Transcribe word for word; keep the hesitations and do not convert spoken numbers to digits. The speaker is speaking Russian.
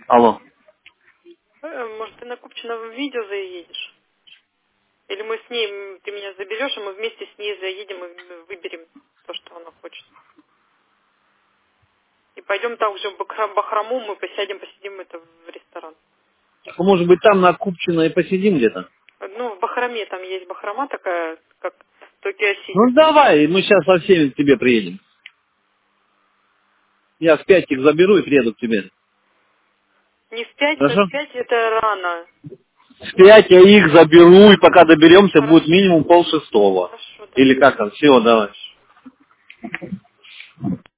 Алло. Э, Может, ты на Купчино видео заедешь? Или мы с ней, м, ты меня заберешь, и мы вместе с ней заедем и выберем то, что она хочет. И пойдем также в Бахра- Бахрому, мы посядем, посидим это в ресторан. А может быть, там на Купчино и посидим где-то? Ну, в Бахраме там есть Бахрама такая, как Токио Сити. Ну давай, мы сейчас со всеми к тебе приедем. Я в пять их заберу и приеду к тебе. Не в пять, но Хорошо? в пять это рано. В пять я их заберу, и пока доберемся, будет Хорошо. минимум пол шестого. Хорошо, Или давай. как там? Все, давай.